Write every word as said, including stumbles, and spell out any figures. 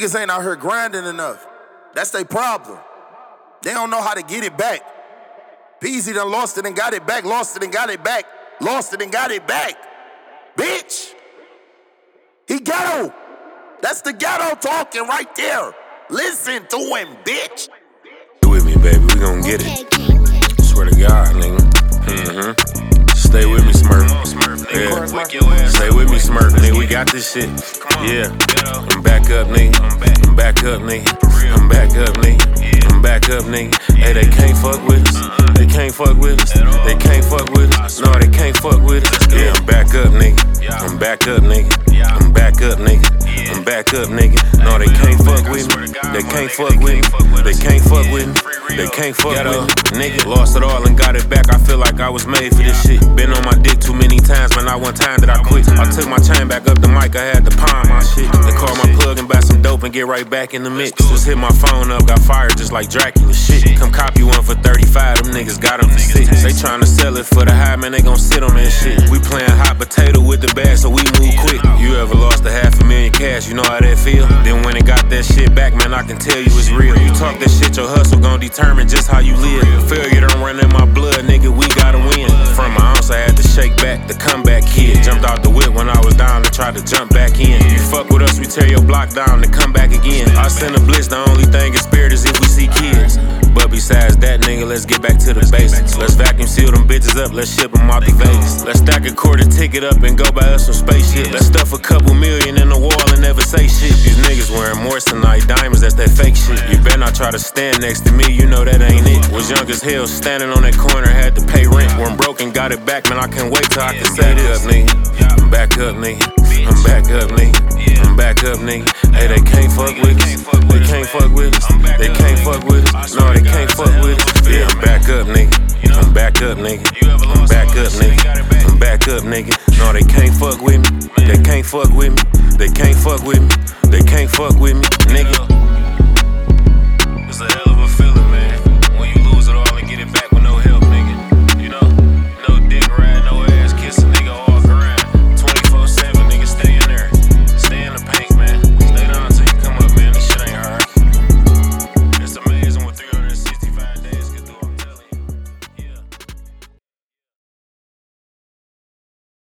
Niggas ain't out here grinding enough. That's their problem. They don't know how to get it back. Peasy done lost it and got it back, lost it and got it back, lost it and got it back. Bitch. He ghetto. That's the ghetto talking right there. Listen to him, bitch. Stay with me, baby. We gon' get it. Swear to God, nigga. Mm-hmm. Stay with me, Smurf. Yeah. Stay with me, Smurf, nigga. We got this shit. Yeah. I'm back up, nigga. I'm back up, nigga. I'm back up, nigga. I'm back up, nigga. Hey, they can't fuck with us. They can't fuck with us. They can't fuck with us. No, they can't fuck with us. Yeah, I'm back up, nigga. I'm back up, nigga. I'm back up, nigga. I'm back up, nigga. No, they can't fuck with me. They can't fuck with me. They can't fuck with me. They can't fuck with me. Nigga, lost it all and got it back. I feel like I was made for this shit. Been on my dick too many times, man. Not one time that I quit. I took my chain back up the mic. I had to palm my shit. They call my plug and buy some dope and get right back in the mix. Just hit my phone up, got fired just like Dracula shit. Come copy one for thirty-five. Them niggas got them for six. They tryna sell it for the high, man. They gon' sit on that shit. We playin' hot potato with the bag, so we move quick. You ever lost a half a million cash? You know how that feel? Then when it got that shit back, man, I can tell you it's real. You talk that shit, your hustle gon' determine just how you live. Failure don't run in my blood, nigga, we gotta win. From my ounce, I had to shake back, the comeback kid. Jumped out the whip when I was down and tried to jump back in. You fuck with us, we tear your block down and come back again. I send a blitz, the only thing in spirit is if we see kids. But besides that, nigga, let's get back to the basics. Let's vacuum seal them bitches up, let's ship them out to Vegas. Let's stack a quarter ticket up and go buy us some spaceship. Let's stuff a couple million in the wall and never say shit. These niggas wearing moissanite diamonds, that's that fake shit. You better not try to stand next to me, you know that ain't it. Was young as hell, standing on that corner, had to pay rent. When broke and got it back, man, I can't wait till I can say this. I'm back up, nigga. I'm back up, nigga. I'm back up, nigga. Hey, they can't fuck with us. They can't fuck with us. They can't fuck with us. No, they can't fuck with us. Yeah, I'm back up, nigga. I'm back up, nigga. I'm back up, nigga. I'm back up, nigga. No, they can't fuck with me. They can't fuck with me. They can't fuck with me. They can't fuck with me, nigga.